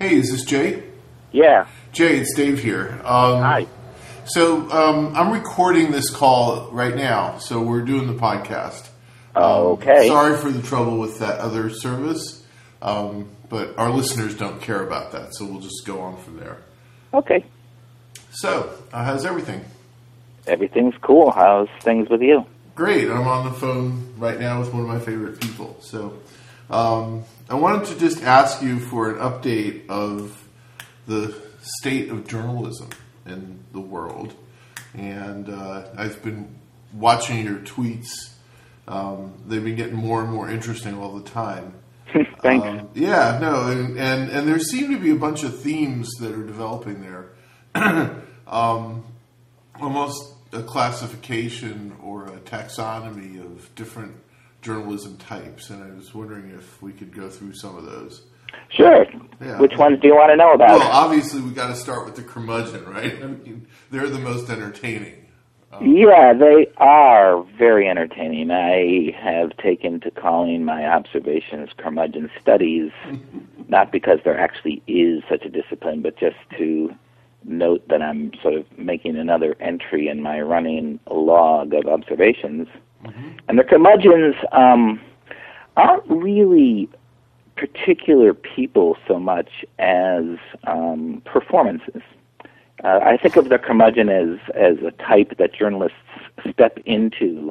Hey, is this Jay? Yeah. Jay, it's Dave here. Hi. So I'm recording this call right now, so we're doing the podcast. Okay. Sorry for the trouble with that other service, but our listeners don't care about that, so we'll just go on from there. Okay. So, how's everything? Everything's cool. How's things with you? Great. I'm on the phone right now with one of my favorite people. So I wanted to just ask you for an update of the state of journalism in the world. And I've been watching your tweets. They've been getting more and more interesting all the time. Thanks. And there seem to be a bunch of themes that are developing there. Almost a classification or a taxonomy of different journalism types, and I was wondering if we could go through some of those. Sure. Yeah. Which ones do you want to know about? Well, obviously we got to start with the curmudgeon, right? I mean, they're the most entertaining. Yeah, they are very entertaining. I have taken to calling my observations curmudgeon studies, not because there actually is such a discipline, but just to note that I'm sort of making another entry in my running log of observations. Mm-hmm. And the curmudgeons aren't really particular people so much as performances. I think of the curmudgeon as a type that journalists step into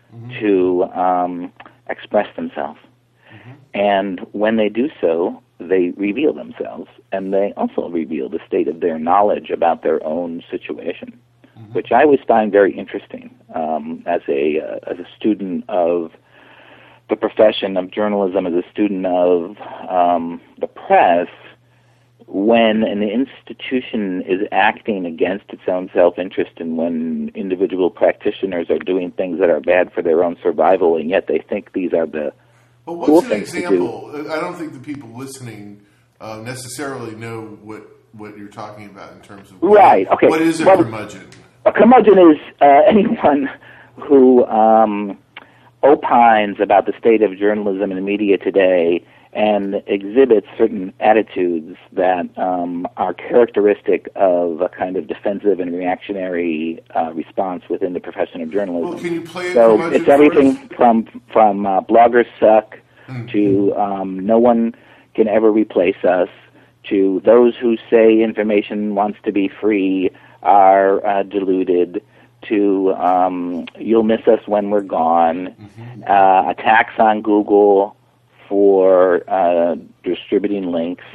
to express themselves. Mm-hmm. And when they do so, they reveal themselves, and they also reveal the state of their knowledge about their own situation, which I always find very interesting as a student of the profession of journalism, as a student of the press. When an institution is acting against its own self-interest, and when individual practitioners are doing things that are bad for their own survival, and yet they think these are the well, what's an example? I don't think the people listening necessarily know what you're talking about in terms of right. Okay. What is a curmudgeon? A curmudgeon is anyone who opines about the state of journalism and the media today and exhibits certain attitudes that are characteristic of a kind of defensive and reactionary response within the profession of journalism. Well, can you play a so curmudgeon it's everything from bloggers suck to no one can ever replace us, to those who say information wants to be free are deluded, to you'll miss us when we're gone, attacks on Google for distributing links,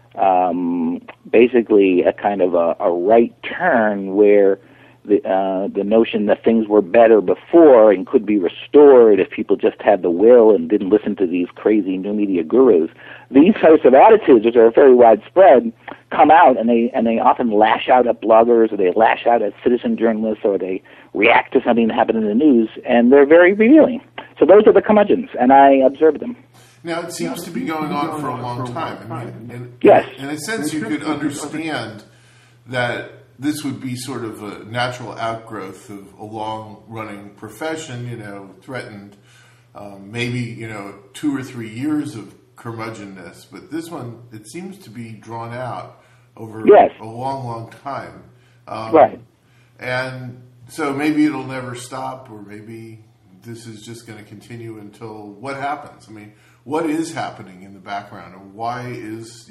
basically a kind of a right turn where the notion that things were better before and could be restored if people just had the will and didn't listen to these crazy new media gurus. These types of attitudes, which are very widespread, come out and they often lash out at bloggers, or they lash out at citizen journalists, or they react to something that happened in the news, and they're very revealing. So those are the curmudgeons, and I observe them. Now, it seems to be going on for a long time. I mean, yes. In a sense, you could understand that this would be sort of a natural outgrowth of a long-running profession, threatened maybe, 2 or 3 years of curmudgeonness. But this one, it seems to be drawn out over a long, long time. Right. And so maybe it'll never stop, or maybe this is just going to continue until what happens? I mean, what is happening in the background, and why is,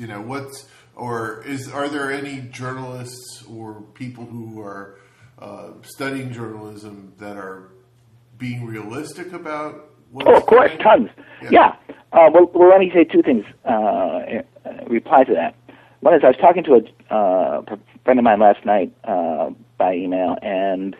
are there any journalists or people who are studying journalism that are being realistic about what's of course, tons. Yeah. Well, let me say two things reply to that. One is I was talking to a friend of mine last night by email, and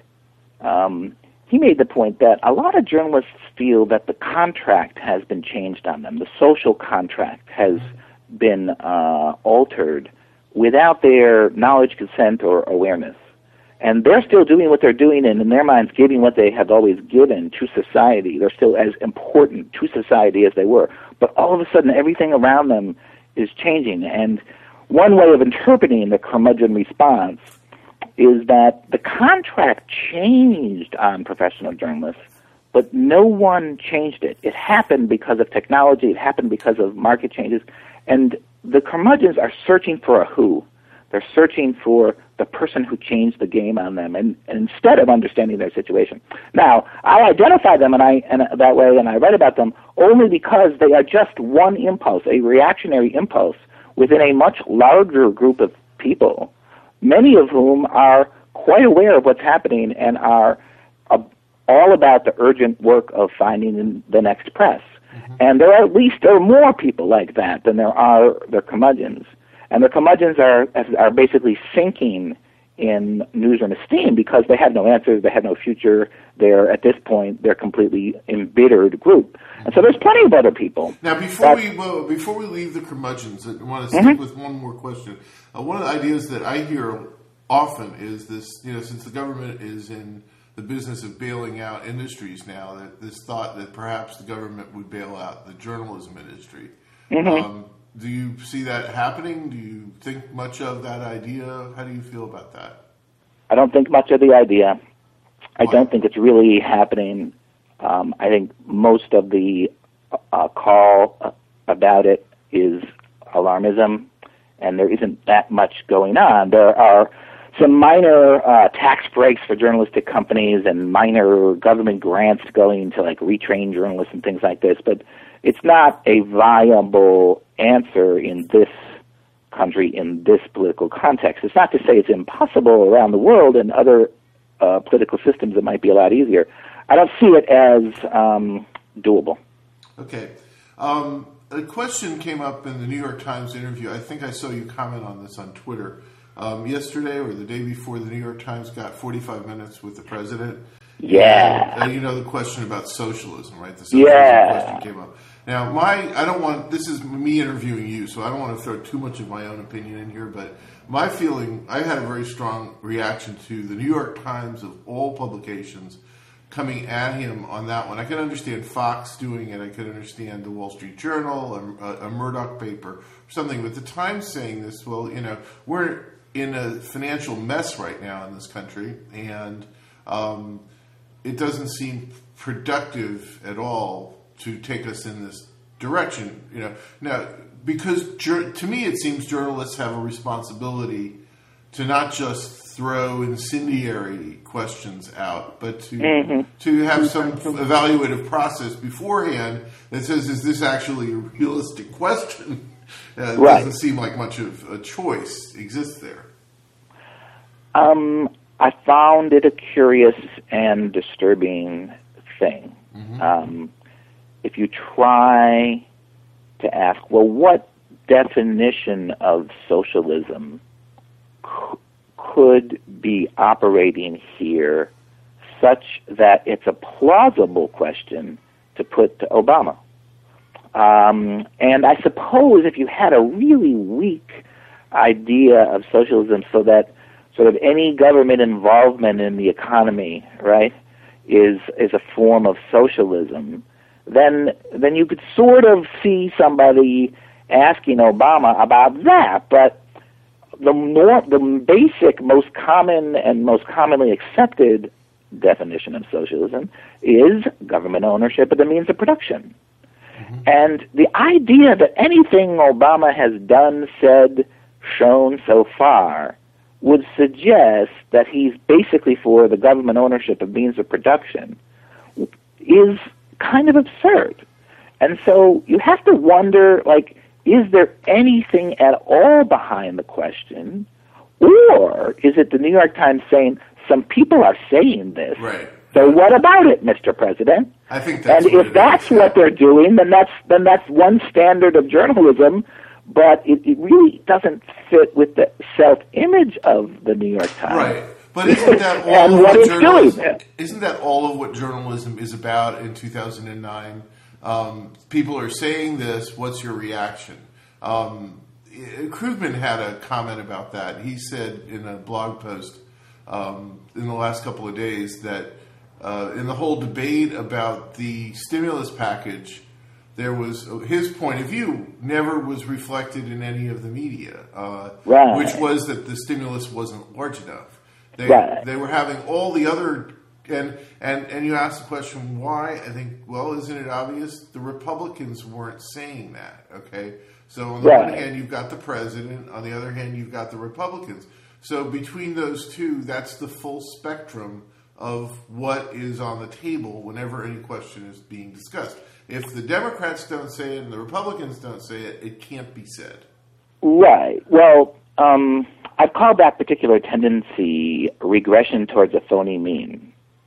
he made the point that a lot of journalists feel that the contract has been changed on them. The social contract has been altered without their knowledge, consent, or awareness. And they're still doing what they're doing, and in their minds giving what they have always given to society. They're still as important to society as they were. But all of a sudden, everything around them is changing. And one way of interpreting the curmudgeon response is that the contract changed on professional journalists, but no one changed it. It happened because of technology. It happened because of market changes. And the curmudgeons are searching for a who. They're searching for the person who changed the game on them, and instead of understanding their situation. Now, I identify them that way, and I write about them only because they are just one impulse, a reactionary impulse within a much larger group of people, many of whom are quite aware of what's happening and are all about the urgent work of finding the next press. Mm-hmm. And there are more people like that than there are their curmudgeons. And the curmudgeons are basically sinking in newsroom esteem because they have no answers, they have no future. At this point, they're completely embittered group. And so there's plenty of other people. Now, before we leave the curmudgeons, I want to stick with one more question. One of the ideas that I hear often is this, since the government is in the business of bailing out industries now, that this thought that perhaps the government would bail out the journalism industry. Mm-hmm. Do you see that happening? Do you think much of that idea? How do you feel about that? I don't think much of the idea. I don't think it's really happening. I think most of the call about it is alarmism, and there isn't that much going on. There are some minor tax breaks for journalistic companies and minor government grants going to retrain journalists and things like this, but it's not a viable answer in this country, in this political context. It's not to say it's impossible around the world and other political systems that might be a lot easier. I don't see it as doable. Okay. A question came up in the New York Times interview. I think I saw you comment on this on Twitter yesterday or the day before. The New York Times got 45 minutes with the president. Yeah. And the question about socialism, right? The socialism question came up. Now, this is me interviewing you, so I don't want to throw too much of my own opinion in here, but my feeling, I had a very strong reaction to the New York Times of all publications coming at him on that one. I can understand Fox doing it. I can understand the Wall Street Journal, a Murdoch paper, or something. But the Times saying this, we're in a financial mess right now in this country, and it doesn't seem productive at all to take us in this direction. Now, because to me it seems journalists have a responsibility to not just throw incendiary questions out, but to have some evaluative process beforehand that says, is this actually a realistic question? It doesn't seem like much of a choice exists there. I found it a curious and disturbing thing. Mm-hmm. If you try to ask, what definition of socialism could be operating here such that it's a plausible question to put to Obama? And I suppose if you had a really weak idea of socialism so that sort of any government involvement in the economy, right, is a form of socialism, then you could sort of see somebody asking Obama about that. But the basic, most common and most commonly accepted definition of socialism is government ownership of the means of production. Mm-hmm. And the idea that anything Obama has done, said, shown so far would suggest that he's basically for the government ownership of means of production is kind of absurd. And so you have to wonder, is there anything at all behind the question? Or is it the New York Times saying, some people are saying this, right? So what about it, Mr. President? I think that's and if that's what they're doing, then that's one standard of journalism, but it really doesn't fit with the self-image of the New York Times. Right. But isn't that all of what journalism? Isn't that all of what journalism is about in 2009? People are saying this. What's your reaction? Krugman had a comment about that. He said in a blog post in the last couple of days that in the whole debate about the stimulus package, there was his point of view never was reflected in any of the media, right. Which was that the stimulus wasn't large enough. They were having all the other and you ask the question why. I think, isn't it obvious? The Republicans weren't saying that. Okay, So on the one hand, you've got the president. On the other hand, you've got the Republicans. So between those two, that's the full spectrum of what is on the table whenever any question is being discussed. If the Democrats don't say it and the Republicans don't say it, it can't be said. Right. Well, I've called that particular tendency regression towards a phony mean,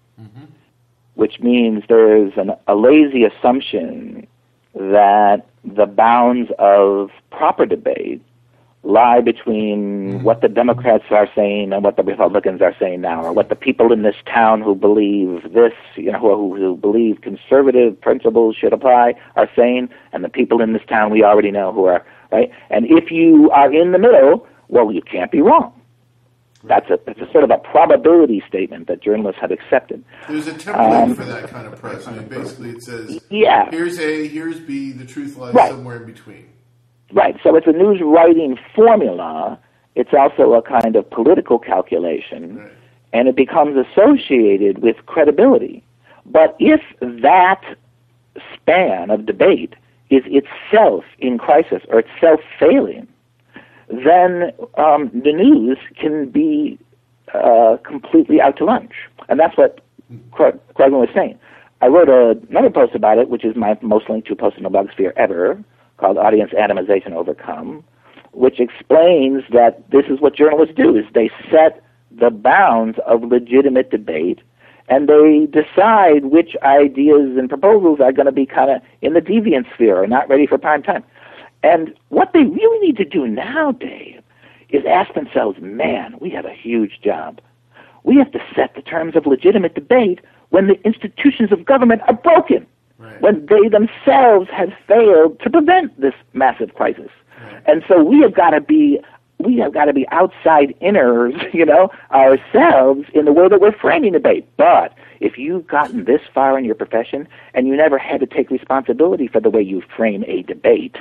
which means there's a lazy assumption that the bounds of proper debate lie between what the Democrats are saying and what the Republicans are saying now, or what the people in this town who believe this, who believe conservative principles should apply are saying, and the people in this town we already know who are, right? And if you are in the middle, well, you can't be wrong. That's a sort of a probability statement that journalists have accepted. There's a template for that kind of press. I mean, basically it says, here's A, here's B, the truth lies somewhere in between. Right, so it's a news writing formula. It's also a kind of political calculation, and it becomes associated with credibility. But if that span of debate is itself in crisis or itself failing, then the news can be completely out to lunch. And that's what Krugman was saying. I wrote another post about it, which is my most linked to post in the blogosphere ever, called Audience Atomization Overcome, which explains that this is what journalists do, is they set the bounds of legitimate debate, and they decide which ideas and proposals are going to be kind of in the deviant sphere or not ready for prime time. And what they really need to do now, Dave, is ask themselves, man, we have a huge job. We have to set the terms of legitimate debate when the institutions of government are broken. Right. When they themselves have failed to prevent this massive crisis. Right. And so we have got to be outside inners, ourselves in the way that we're framing debate. But if you've gotten this far in your profession and you never had to take responsibility for the way you frame a debate,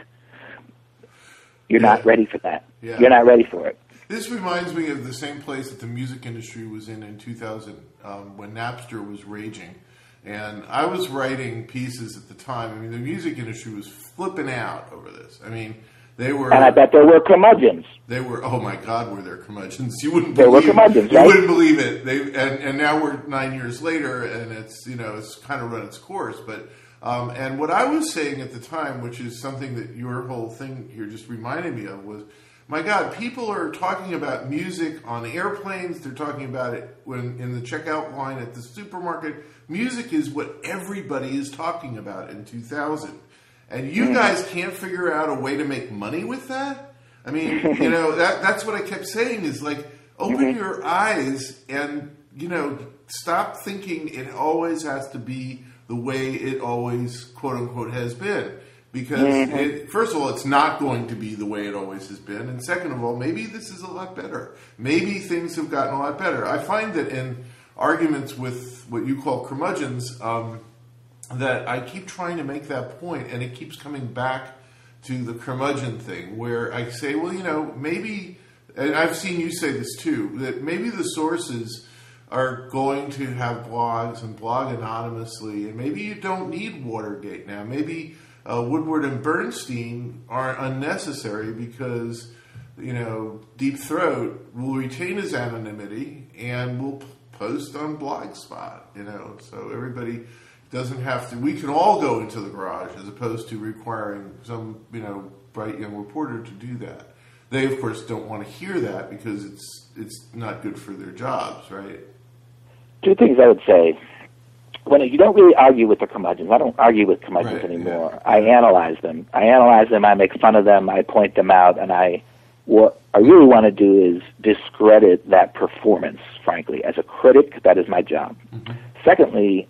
you're not ready for that. Yeah. You're not ready for it. This reminds me of the same place that the music industry was in 2000 when Napster was raging. And I was writing pieces at the time. I mean, the music industry was flipping out over this. I mean, they were... And I bet there were curmudgeons. They were, oh my God, were there curmudgeons. You wouldn't believe it. There were curmudgeons, right? You wouldn't believe it. And now we're 9 years later, and it's, it's kind of run its course. But, and what I was saying at the time, which is something that your whole thing here just reminded me of, was, my God, people are talking about music on airplanes. They're talking about it when in the checkout line at the supermarket. Music is what everybody is talking about in 2000. And you guys can't figure out a way to make money with that? I mean, that's what I kept saying is like, open your eyes and, stop thinking it always has to be the way it always, quote unquote, has been. Because, first of all, it's not going to be the way it always has been. And second of all, maybe this is a lot better. Maybe things have gotten a lot better. I find that in arguments with what you call curmudgeons, that I keep trying to make that point, and it keeps coming back to the curmudgeon thing, where I say, well, maybe, and I've seen you say this too, that maybe the sources are going to have blogs and blog anonymously, and maybe you don't need Watergate now. Maybe Woodward and Bernstein are unnecessary because, Deep Throat will retain his anonymity and will post on Blogspot, so everybody doesn't have to. We can all go into the garage as opposed to requiring some, bright young reporter to do that. They, of course, don't want to hear that because it's not good for their jobs, right? Two things I would say. When you don't really argue with the curmudgeons. I don't argue with curmudgeons anymore. Yeah. I analyze them. I make fun of them. I point them out, and what I really want to do is discredit that performance, frankly. As a critic, that is my job. Mm-hmm. Secondly,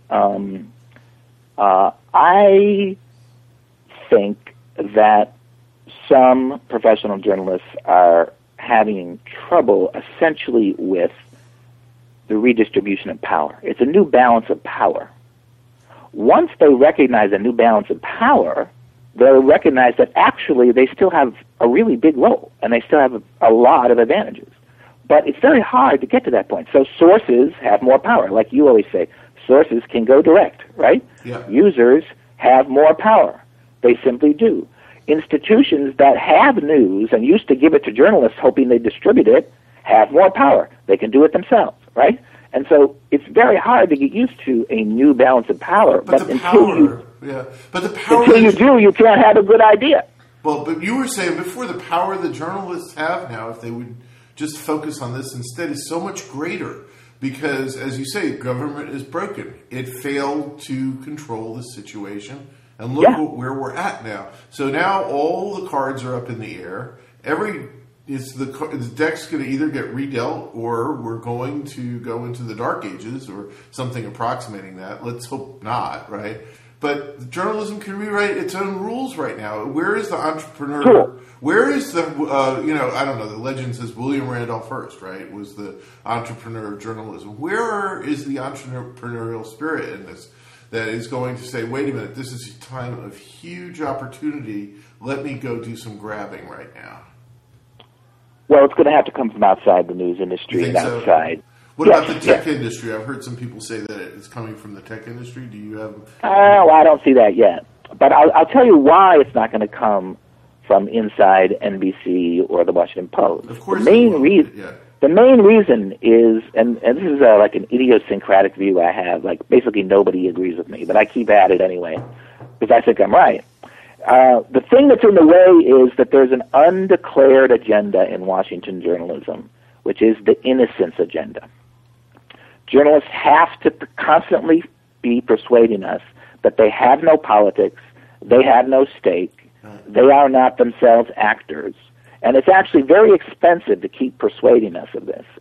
I think that some professional journalists are having trouble essentially with the redistribution of power. It's a new balance of power. Once they recognize a new balance of power, they'll recognize that actually they still have a really big role, and they still have a lot of advantages. But it's very hard to get to that point. So sources have more power. Like you always say, sources can go direct, right? Yeah. Users have more power. They simply do. institutions that have news and used to give it to journalists hoping they distribute it have more power. They can do it themselves, right? And so it's very hard to get used to a new balance of power. But until you do, you can't have a good idea. Well, but you were saying before, the power the journalists have now, if they would just focus on this instead, is so much greater. Because, as you say, government is broken. It failed to control the situation. And look where we're at now. So now all the cards are up in the air. The deck's going to either get redealt, or we're going to go into the dark ages or something approximating that. Let's hope not, right? But journalism can rewrite its own rules right now. Where is the entrepreneur? Cool. Where is the, I don't know, the legend says William Randolph Hearst, right, was the entrepreneur of journalism. Where is the entrepreneurial spirit in this that is going to say, wait a minute, this is a time of huge opportunity. Let me go do some grabbing right now. Well, it's going to have to come from outside the news industry and outside. So? What about the tech industry? I've heard some people say that it's coming from the tech industry. Do you have? Well, I don't see that yet. But I'll tell you why it's not going to come from inside NBC or the Washington Post. Of course, the main reason is, and this is like an idiosyncratic view I have. Like basically nobody agrees with me, but I keep at it anyway because I think I'm right. The thing that's in the way is that there's an undeclared agenda in Washington journalism, which is the innocence agenda. Journalists have to constantly be persuading us that they have no politics, they have no stake, they are not themselves actors, and it's actually very expensive to keep persuading us of this.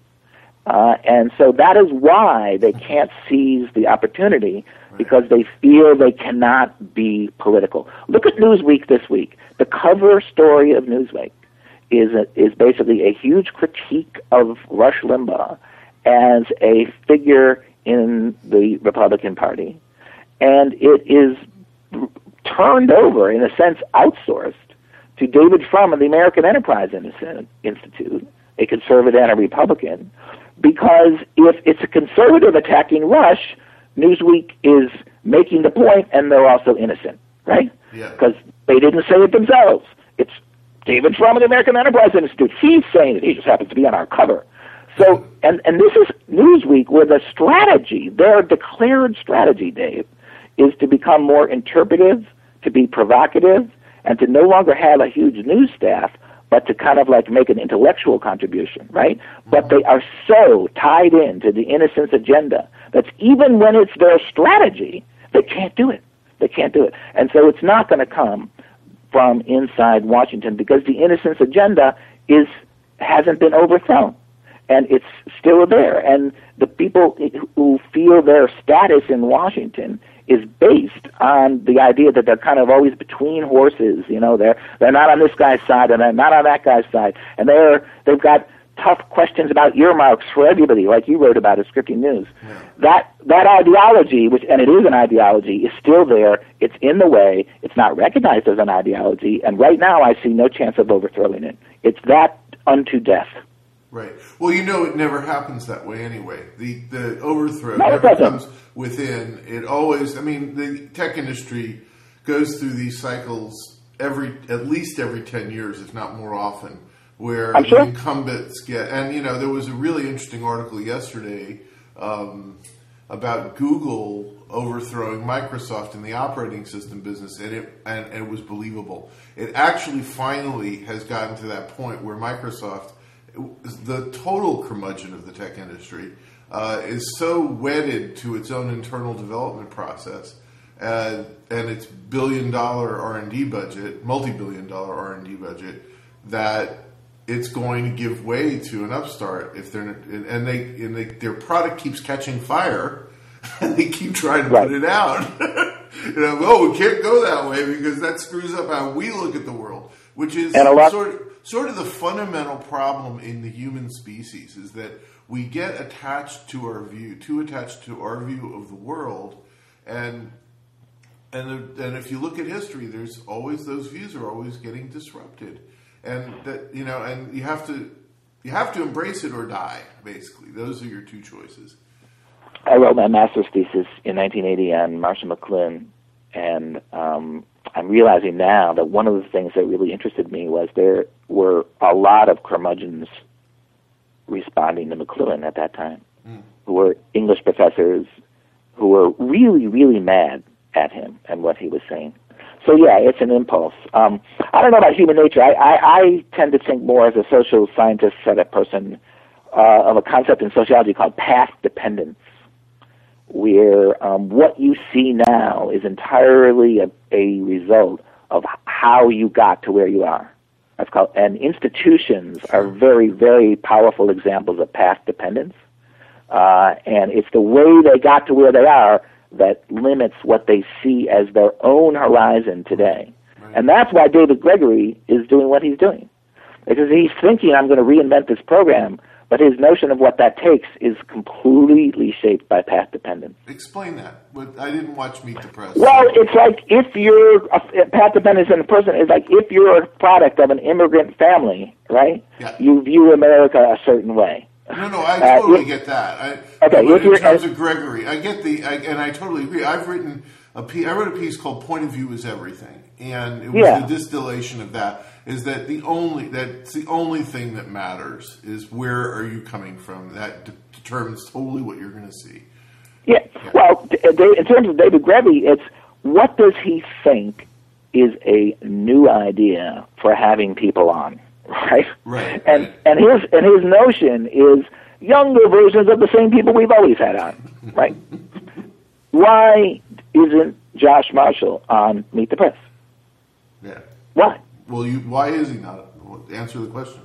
And so that is why they can't seize the opportunity, because they feel they cannot be political. Look at Newsweek this week. The cover story of Newsweek is basically a huge critique of Rush Limbaugh as a figure in the Republican Party. And it is turned over, in a sense, outsourced to David Frum of the American Enterprise Institute, a conservative and a Republican, because if it's a conservative attacking Rush, Newsweek is making the point, and they're also innocent, right? Because they didn't say it themselves. It's David Frum of the American Enterprise Institute. He's saying it. He just happens to be on our cover. So, and this is Newsweek, where the strategy, their declared strategy, Dave, is to become more interpretive, to be provocative, and to no longer have a huge news staff, but to kind of like make an intellectual contribution, right? But they are so tied into the innocence agenda that even when it's their strategy, they can't do it. They can't do it. And so it's not going to come from inside Washington, because the innocence agenda hasn't been overthrown. And it's still there. And the people who feel their status in Washington is based on the idea that they're kind of always between horses. You know, they're not on this guy's side and they're not on that guy's side. And they've got tough questions about earmarks for everybody, like you wrote about at Scripting News. Yeah. That ideology, and it is an ideology, is still there. It's in the way. It's not recognized as an ideology. And right now I see no chance of overthrowing it. It's that unto death. Right. Well, it never happens that way anyway. The overthrow never comes within. It always, the tech industry goes through these cycles at least every 10 years, if not more often, where the incumbents get, and there was a really interesting article yesterday about Google overthrowing Microsoft in the operating system business, and it was believable. It actually finally has gotten to that point where Microsoft, the total curmudgeon of the tech industry, is so wedded to its own internal development process and its billion-dollar R&D budget, multi-billion-dollar R&D budget, that it's going to give way to an upstart if their product keeps catching fire, and they keep trying to put it out. We can't go that way because that screws up how we look at the world, which is sort of the fundamental problem in the human species, is that we get attached to our view, of the world, and if you look at history, there's always, those views are always getting disrupted, and that and you have to embrace it or die. Basically, those are your two choices. I wrote my master's thesis in 1980 on Marshall McLuhan, and I'm realizing now that one of the things that really interested me was there were a lot of curmudgeons responding to McLuhan at that time, who were English professors who were really, really mad at him and what he was saying. So yeah, it's an impulse. I don't know about human nature. I tend to think more as a social scientist sort of person of a concept in sociology called path dependence, where what you see now is entirely a result of how you got to where you are. That's called, and institutions are very, very powerful examples of path dependence. And it's the way they got to where they are that limits what they see as their own horizon today. Right. And that's why David Gregory is doing what he's doing. Because he's thinking, I'm going to reinvent this program, but his notion of what that takes is completely shaped by path dependence. Explain that. I didn't watch Meet the Press. Well, it's like if you're path dependence in a person is like if you're a product of an immigrant family, right? Yeah. You view America a certain way. No, I totally get that. In terms of Gregory, I get and I totally agree. I wrote a piece called "Point of View is Everything," and it was the distillation of that. Is that that's the only thing that matters is where are you coming from? That determines totally what you're going to see. Yeah. Well, in terms of David Gregory, it's what does he think is a new idea for having people on, right? Right. And his notion is younger versions of the same people we've always had on, right? Why isn't Josh Marshall on Meet the Press? Yeah. Why? Well, why is he not? Answer the question.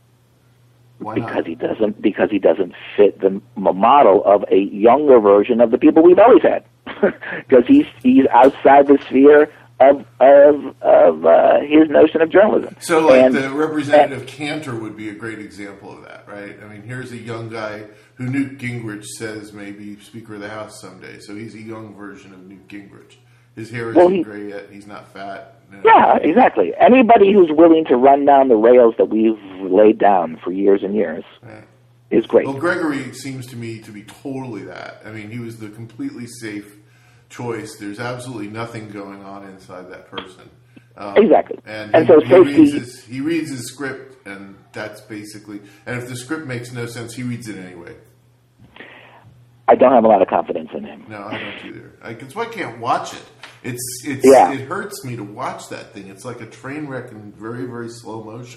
Why because not? Because he doesn't fit the model of a younger version of the people we've always had. Because he's outside the sphere of his notion of journalism. So, like the Representative Cantor would be a great example of that, right? I mean, here's a young guy who Newt Gingrich says may be Speaker of the House someday. So he's a young version of Newt Gingrich. His hair isn't gray yet. He's not fat. No. Yeah, exactly. Anybody who's willing to run down the rails that we've laid down for years and years is great. Well, Gregory seems to me to be totally that. I mean, he was the completely safe choice. There's absolutely nothing going on inside that person. Exactly. And so he reads his script, and that's basically... And if the script makes no sense, he reads it anyway. I don't have a lot of confidence in him. No, I don't either. That's why I can't watch it. It hurts me to watch that thing. It's like a train wreck in very, very slow motion.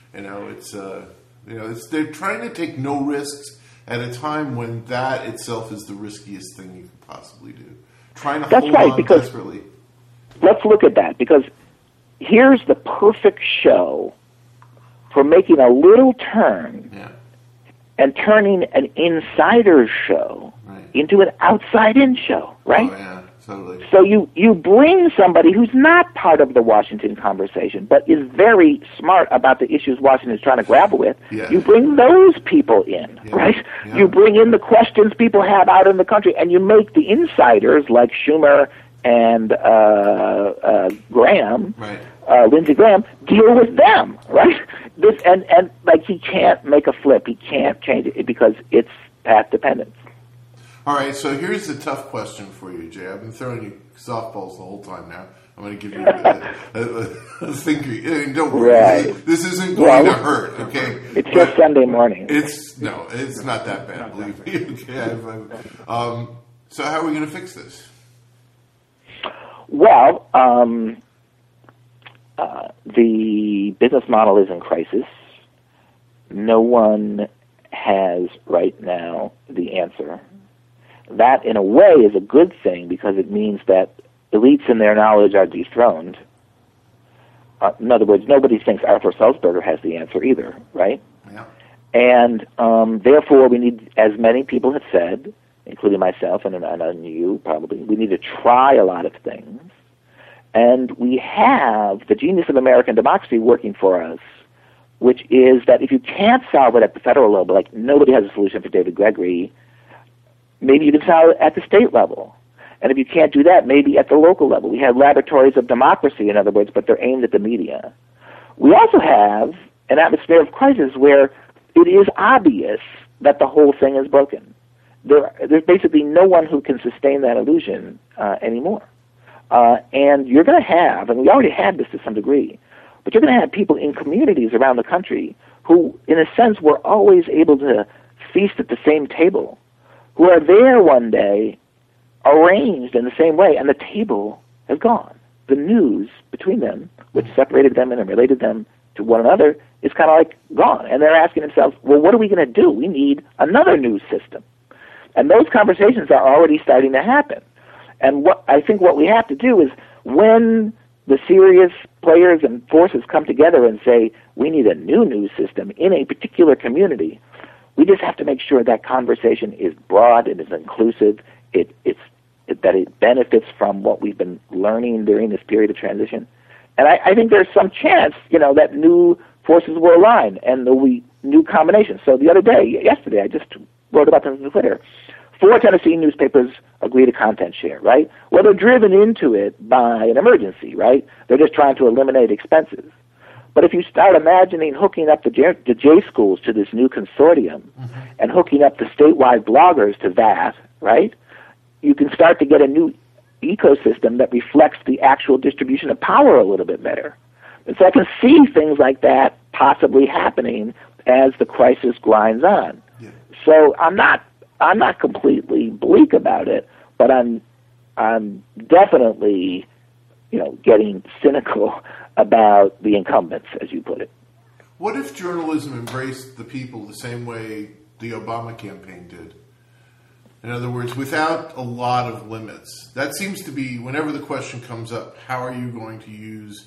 They're trying to take no risks at a time when that itself is the riskiest thing you could possibly do. Trying to hold on desperately. Let's look at that, because here's the perfect show for making a little turn and turning an insider show into an outside-in show, right? Oh, yeah. Totally. So you bring somebody who's not part of the Washington conversation, but is very smart about the issues Washington is trying to grapple with. Yeah. You bring those people in, right? Yeah. You bring in the questions people have out in the country, and you make the insiders like Schumer and Graham, Lindsey Graham, deal with them, right? And he can't make a flip. He can't change it because it's path dependent. All right, so here's the tough question for you, Jay. I've been throwing you softballs the whole time now. I'm going to give you a thinking. Don't worry, this isn't going to hurt, okay? It's just Sunday morning. It's not that bad, believe me. Okay, so how are we going to fix this? Well, the business model is in crisis. No one has right now the answer. That, in a way, is a good thing because it means that elites in their knowledge are dethroned. In other words, nobody thinks Arthur Sulzberger has the answer either, right? Yeah. And therefore, we need, as many people have said, including myself and you probably, we need to try a lot of things. And we have the genius of American democracy working for us, which is that if you can't solve it at the federal level, like nobody has a solution for David Gregory, maybe you can solve it at the state level. And if you can't do that, maybe at the local level. We have laboratories of democracy, in other words, but they're aimed at the media. We also have an atmosphere of crisis where it is obvious that the whole thing is broken. There's basically no one who can sustain that illusion anymore. And you're going to have, and we already had this to some degree, but you're going to have people in communities around the country who, in a sense, were always able to feast at the same table, who are there one day arranged in the same way, and the table has gone. The news between them, which separated them and related them to one another, is kind of like gone. And they're asking themselves, well, what are we going to do? We need another news system. And those conversations are already starting to happen. And I think what we have to do is, when the serious players and forces come together and say, we need a new news system in a particular community, we just have to make sure that conversation is broad and is inclusive, that it benefits from what we've been learning during this period of transition. And I think there's some chance, that new forces will align and there will be new combinations. So yesterday, I just wrote about this on Twitter. 4 Tennessee newspapers agree to content share, right? Well, they're driven into it by an emergency, right? They're just trying to eliminate expenses. But if you start imagining hooking up the J schools to this new consortium and hooking up the statewide bloggers to that, right, you can start to get a new ecosystem that reflects the actual distribution of power a little bit better. And so I can see things like that possibly happening as the crisis grinds on. Yeah. So I'm not completely bleak about it, but I'm definitely, getting cynical about the incumbents, as you put it. What if journalism embraced the people the same way the Obama campaign did? In other words, without a lot of limits. That seems to be, whenever the question comes up, how are you going to use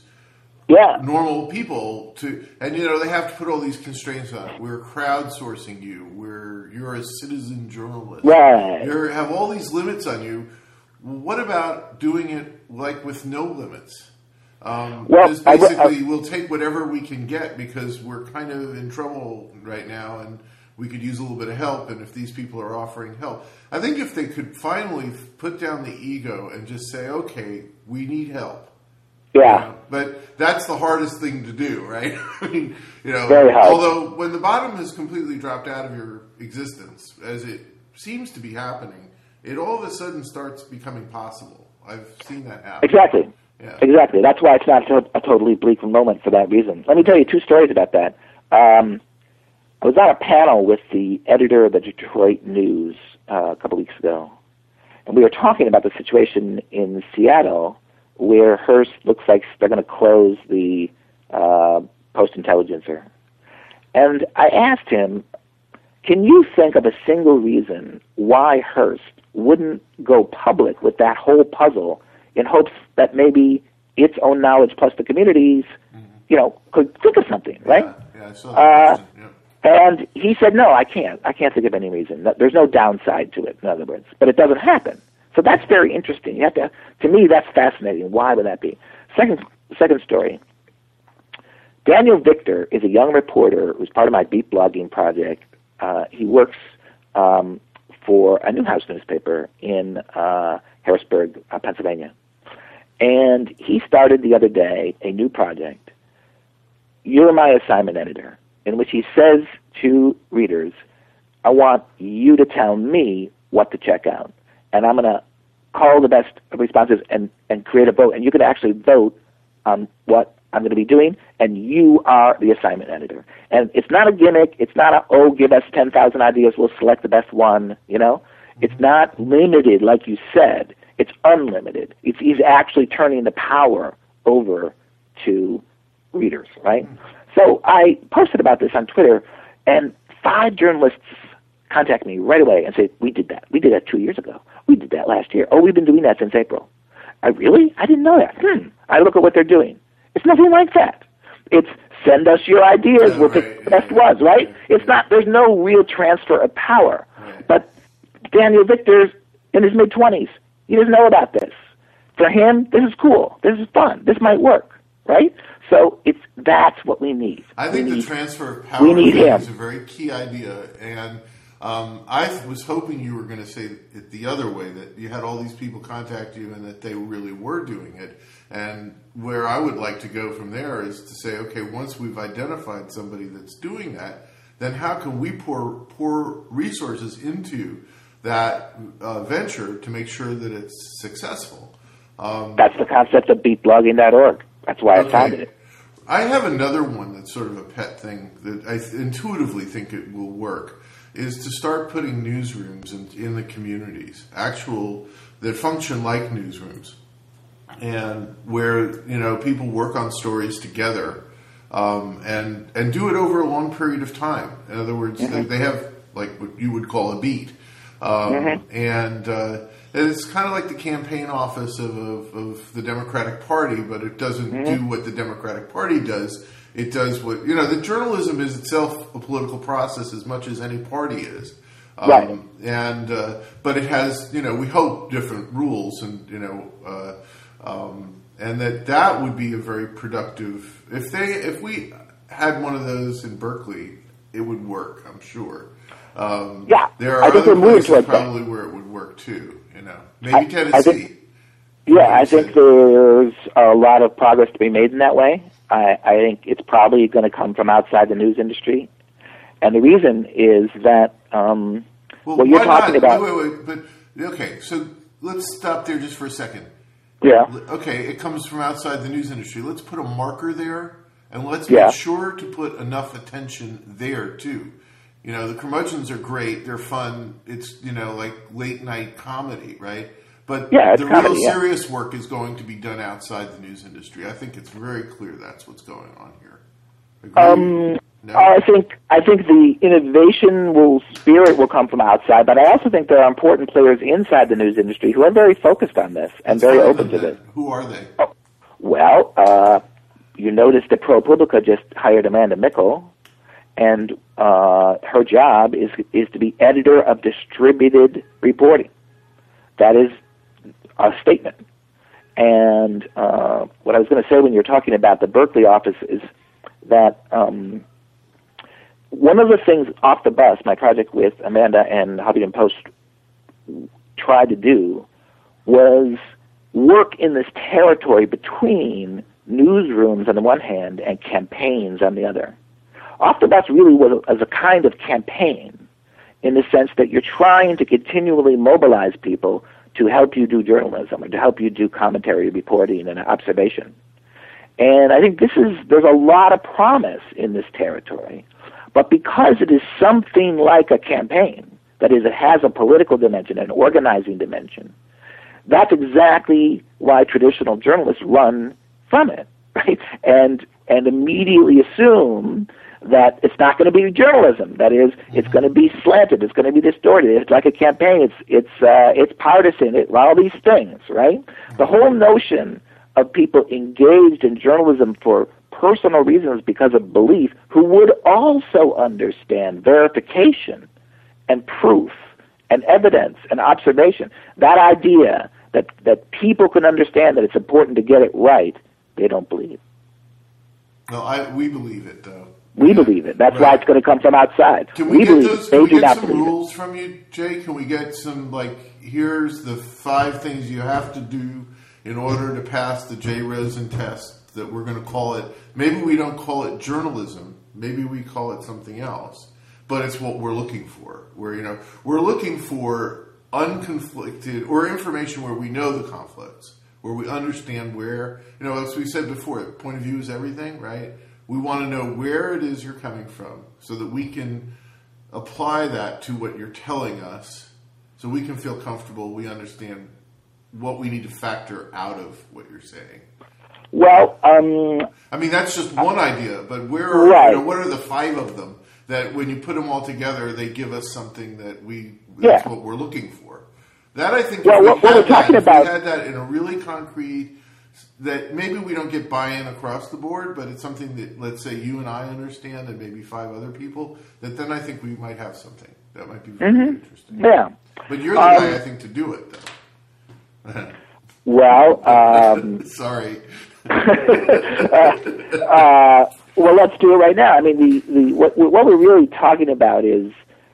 normal people to, and they have to put all these constraints on it. We're crowdsourcing you. You're a citizen journalist. Right. You have all these limits on you. What about doing it like with no limits? Just basically, we'll take whatever we can get because we're kind of in trouble right now and we could use a little bit of help, and if these people are offering help. I think if they could finally put down the ego and just say, okay, we need help. Yeah. But that's the hardest thing to do, right? I mean, very hard. Although when the bottom has completely dropped out of your existence, as it seems to be happening, it all of a sudden starts becoming possible. I've seen that happen. Exactly. Yeah. Exactly. That's why it's not a totally bleak moment for that reason. Let me tell you 2 stories about that. I was on a panel with the editor of the Detroit News a couple weeks ago, and we were talking about the situation in Seattle where Hearst looks like they're going to close the Post-Intelligencer. And I asked him, can you think of a single reason why Hearst wouldn't go public with that whole puzzle in hopes that maybe its own knowledge plus the community's, could think of something, right? Yeah, I saw that question. Yeah. And he said, no, I can't. I can't think of any reason. There's no downside to it, in other words. But it doesn't happen. So that's very interesting. You have to me, that's fascinating. Why would that be? Second story. Daniel Victor is a young reporter who's part of my beat blogging project. He works for a Newhouse newspaper in Harrisburg, Pennsylvania. And he started the other day a new project, You're My Assignment Editor, in which he says to readers, I want you to tell me what to check out. And I'm going to call the best responses and create a vote. And you can actually vote on what I'm going to be doing, and you are the assignment editor. And it's not a gimmick. It's not give us 10,000 ideas, we'll select the best one, It's not limited, like you said. It's unlimited. He's actually turning the power over to readers, right? So I posted about this on Twitter, and 5 journalists contact me right away and say, we did that. We did that 2 years ago. We did that last year. Oh, we've been doing that since April. I didn't know that. I look at what they're doing. It's nothing like that. It's send us your ideas. We'll pick the best ones, right? It's not. There's no real transfer of power. Right. But Daniel Victor's in his mid-20s. He doesn't know about this. For him, this is cool. This is fun. This might work, right? So that's what we need. I think the transfer of power is a very key idea, and I was hoping you were going to say it the other way, that you had all these people contact you and that they really were doing it. And where I would like to go from there is to say, okay, once we've identified somebody that's doing that, then how can we pour resources into that venture to make sure that it's successful? That's the concept of beatblogging.org. That's why I founded it. I have another one that's sort of a pet thing that I intuitively think it will work, is to start putting newsrooms in the communities, that function like newsrooms, and where people work on stories together, and do it over a long period of time. In other words, they have like what you would call a beat, and it's kind of like the campaign office of the Democratic Party, but it doesn't do what the Democratic Party does. It does what, the journalism is itself a political process as much as any party is. Right. But it has, we hope, different rules, and, and that would be a very productive, if we had one of those in Berkeley, it would work, I'm sure. There are other places probably where it would work too, maybe Tennessee. I think there's a lot of progress to be made in that way. I think it's probably going to come from outside the news industry. And the reason is that what you're talking about... Okay, so let's stop there just for a second. Yeah. Okay, it comes from outside the news industry. Let's put a marker there, and let's make sure to put enough attention there, too. The curmudgeons are great. They're fun. It's, like late-night comedy, right? But the real serious work is going to be done outside the news industry. I think it's very clear that's what's going on here. Agree? No? I think the innovation spirit will come from outside, but I also think there are important players inside the news industry who are very focused on this and very open to this. Who are they? Oh, well, you noticed that ProPublica just hired Amanda Mickle, and her job is to be editor of distributed reporting. That is a statement. And what I was going to say when you're talking about the Berkeley office is that one of the things off the bus, my project with Amanda and Huffington Post tried to do was work in this territory between newsrooms on the one hand and campaigns on the other. Off the bus really was as a kind of campaign, in the sense that you're trying to continually mobilize people to help you do journalism or to help you do commentary, reporting, and observation. And I think there's a lot of promise in this territory. But because it is something like a campaign, that is, it has a political dimension, an organizing dimension, that's exactly why traditional journalists run from it, right? And immediately assume that it's not going to be journalism. That is, it's going to be slanted. It's going to be distorted. It's like a campaign. It's partisan. All these things, right? The whole notion of people engaged in journalism for personal reasons because of belief, who would also understand verification and proof and evidence and observation. That idea that people can understand that it's important to get it right, they don't believe. No, we believe it, though. We believe it. That's why it's going to come from outside. Can we get some rules from you, Jay? Can we get some, here's the 5 things you have to do in order to pass the J. Rosen test, that we're going to call it, maybe we don't call it journalism, maybe we call it something else, but it's what we're looking for. We're looking for unconflicted, or information where we know the conflicts, where we understand where, as we said before, point of view is everything, right? We want to know where it is you're coming from so that we can apply that to what you're telling us, so we can feel comfortable, we understand what we need to factor out of what you're saying. Well, that's just one idea, but what are the 5 of them that when you put them all together, they give us something that's what we're looking for? That, I think, what we're talking about, if we had that in a really concrete, that maybe we don't get buy-in across the board, but it's something that, let's say, you and I understand, and maybe 5 other people, that then I think we might have something. That might be very interesting. Yeah. But you're the guy, I think, to do it, though. Well, sorry. Well, let's do it right now. I mean, what we're really talking about is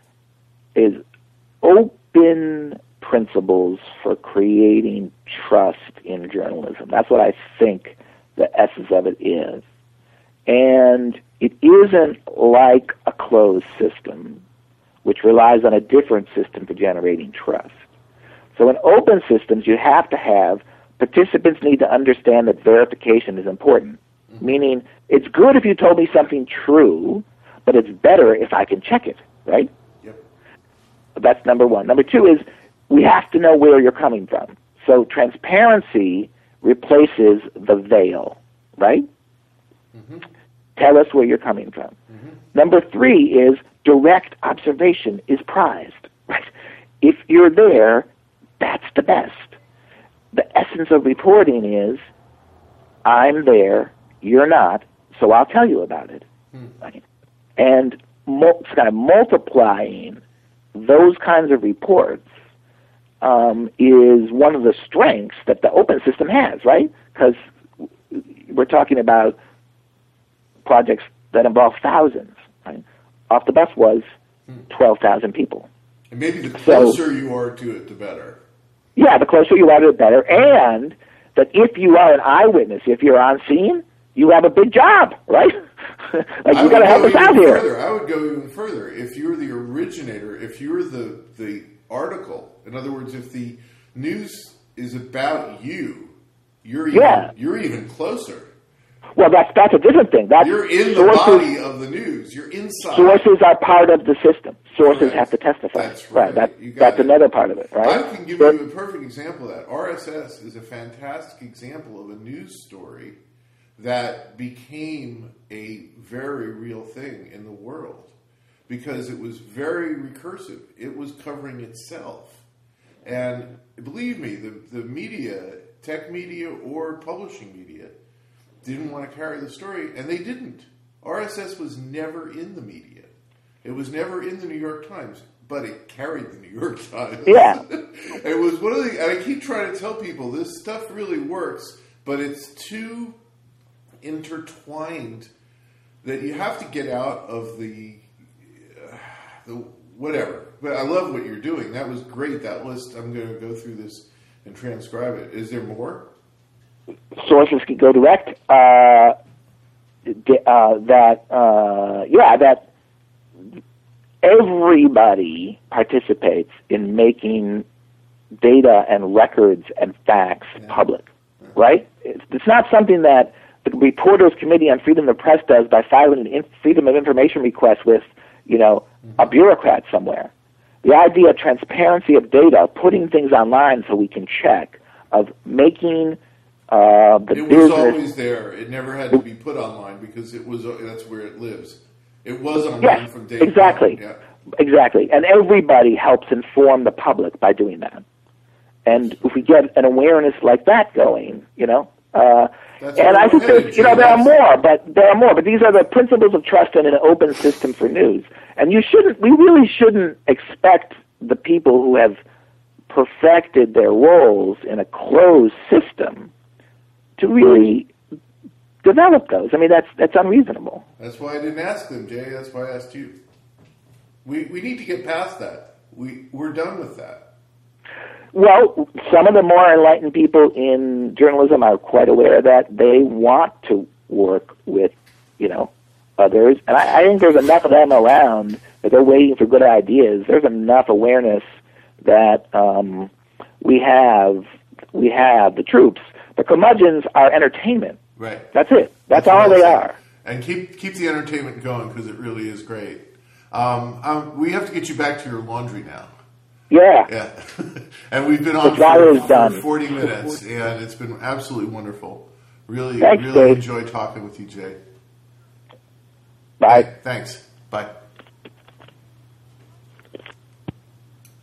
open principles for creating trust in journalism. That's what I think the essence of it is. And it isn't like a closed system, which relies on a different system for generating trust. So in open systems, you have to have participants need to understand that verification is important. Meaning, it's good if you told me something true, but it's better if I can check it, right? Yep. That's number one. Number two is we have to know where you're coming from. So transparency replaces the veil, right? Mm-hmm. Tell us where you're coming from. Mm-hmm. Number three is direct observation is prized, right? If you're there, that's the best. The essence of reporting is, I'm there, you're not, so I'll tell you about it. Right? And kind of multiplying those kinds of reports is one of the strengths that the open system has, right? Because we're talking about projects that involve thousands. Right? Off the Bus was 12,000 people. And maybe the closer you are to it, the better. Yeah, the closer you are to it, the better. And that if you are an eyewitness, if you're on scene, you have a big job, right? Like, you got to help us out here. I would go even further. If you're the originator, if you're the article, in other words, if the news is about you, you're even closer. Well, that's a different thing. You're in the body of the news. You're inside. Sources are part of the system. Sources have to testify. That's right. That's another part of it, right? I can give you a perfect example of that. RSS is a fantastic example of a news story that became a very real thing in the world because it was very recursive. It was covering itself. And believe me, the media, tech media or publishing media, didn't want to carry the story, and they didn't. RSS was never in the media. It was never in the New York Times, but it carried the New York Times. Yeah. It was one of the, and I keep trying to tell people, this stuff really works, but it's too intertwined that you have to get out of the whatever. But I love what you're doing. That was great, that list. I'm going to go through this and transcribe it. Is there more? Sources can go direct. That everybody participates in making data and records and facts public, right? It's not something that the Reporters Committee on Freedom of the Press does by filing an Freedom of Information request with, a bureaucrat somewhere. The idea of transparency of data, putting things online so we can check, of making it was always there. It never had to be put online because that's where it lives. It was online from day exactly. one. Yeah. Exactly. And everybody helps inform the public by doing that. And if we get an awareness like that going, and I think there are more, but these are the principles of trust in an open system for news. And we really shouldn't expect the people who have perfected their roles in a closed system to really develop those. I mean, that's unreasonable. That's why I didn't ask them, Jay. That's why I asked you. We need to get past that. We're done with that. Well, some of the more enlightened people in journalism are quite aware of that. They want to work with, others. And I think there's enough of them around that they're waiting for good ideas. There's enough awareness that we have the troops. The curmudgeons are entertainment. Right. That's it. That's all they are. And keep the entertainment going because it really is great. We have to get you back to your laundry now. Yeah. And we've been on for 40 minutes, and it's been absolutely wonderful. Really Thanks, enjoyed talking with you, Jay. Bye. Thanks. Bye.